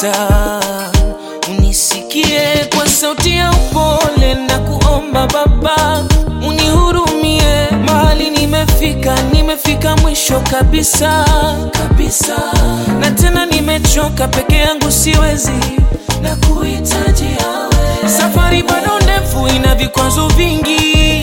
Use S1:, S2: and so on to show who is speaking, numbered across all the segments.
S1: nakuita unisikie kwa sauti ya upole na kuomba Baba unihurumie. Mahali nimefika mwisho kabisa kabisa, na tena nimechoka, peke yangu siwezi, na kuhitaji yawe. Safari bado ndefu, ina vikwazo vingi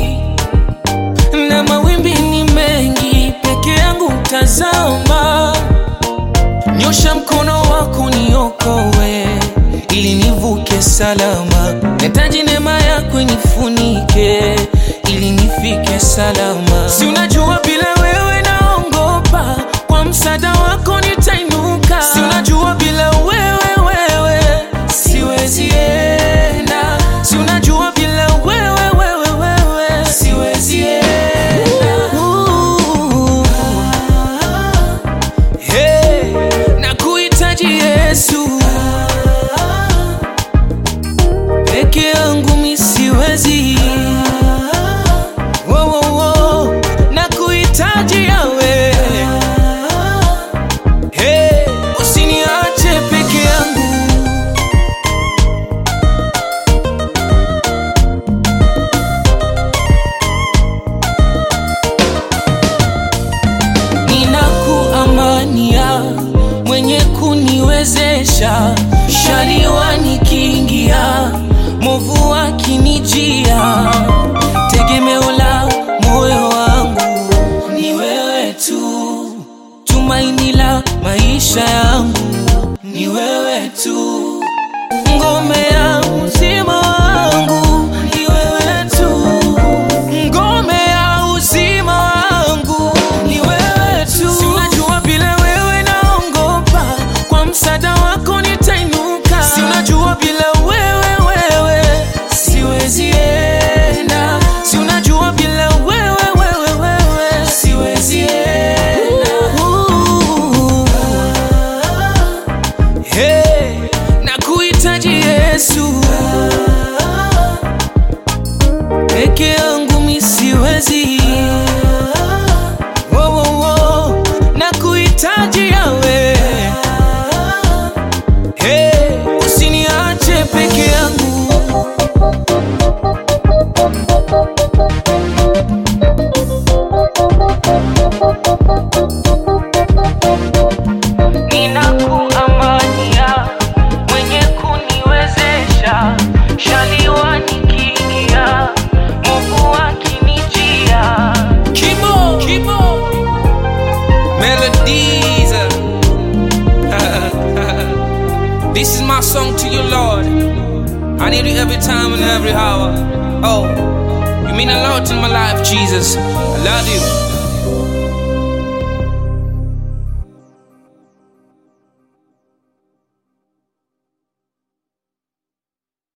S1: na mawimbi ni mengi, peke yangu tazama. Nyosha mkono wako niokoe, ili nivuke salama. Nahitaji neema yako inifunike, ili nifike salama. Si unajua bila wewe naongopa, kwa msaada wako nitainuka. Si unajua bila wewe siwezi enda. Si unajua bila wewe siwezi enda. Hey, nakuhitaji Yesu, peke yangu mimi siwezi. Nakuhitaji yawe. Hey, usiniache peke yangu. Ninakuamania, mwenye kuniwezesha, shaliwa nikiingia, movu akinijia. Tegemeo la moyo wangu ni wewe tu, tumaini la maisha yangu ni wewe tu. Ngome ya uzima wangu ni wewe tu, ngome ya uzima wangu ni wewe tu. Si unajua bila wewe naongopa, kwa msaada wako nitainuka. Si unajua bila wewe siwezi enda. Si unajua bila wewe siwezi enda. Hey, nakuhitaji Yesu, peke yangu mimi siwezi. Nakuhitaji yawe. Hey, usiniache peke yangu. Ninakuamania, mwenye kuniwezesha, shaliwa nikiingia, movu akinijia. Kibo Melodies. This is my song to you, Lord. I need you every time and every hour. Oh, you mean a lot in my life, Jesus. I love you.